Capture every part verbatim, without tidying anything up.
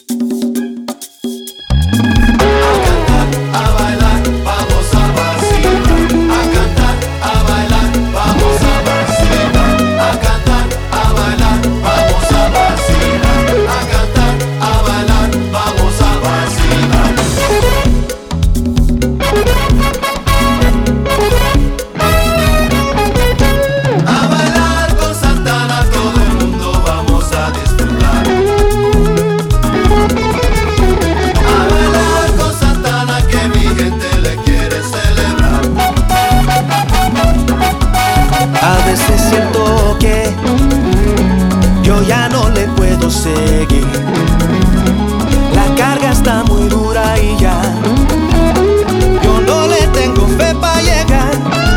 A veces siento que yo ya no le puedo seguir. La carga está muy dura y ya yo no le tengo fe para llegar.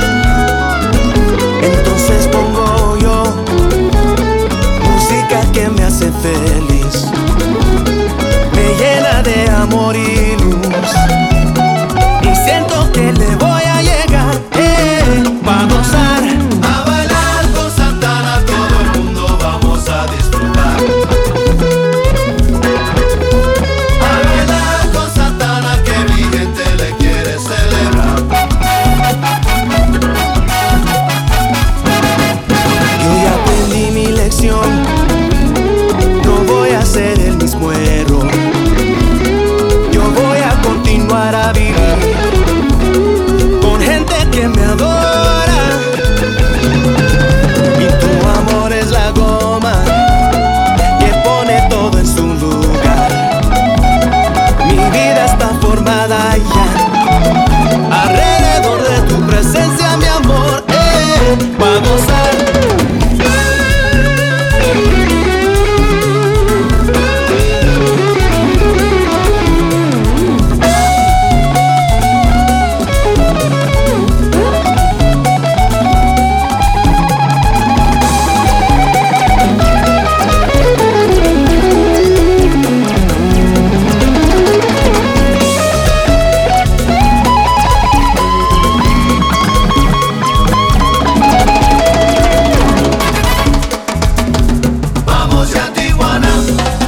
Entonces pongo yo música que me hace feliz, me llena de amor y luz, y siento que le voy a llegar eh, pa' gozar. No voy a hacer el mismo error. Yo voy a continuar a vivir con gente que me adora. Y tu amor es la goma que pone todo en su lugar. Mi vida está formada ya alrededor de tu presencia, mi amor, eh, pa' gozar. Vamos a Tijuana.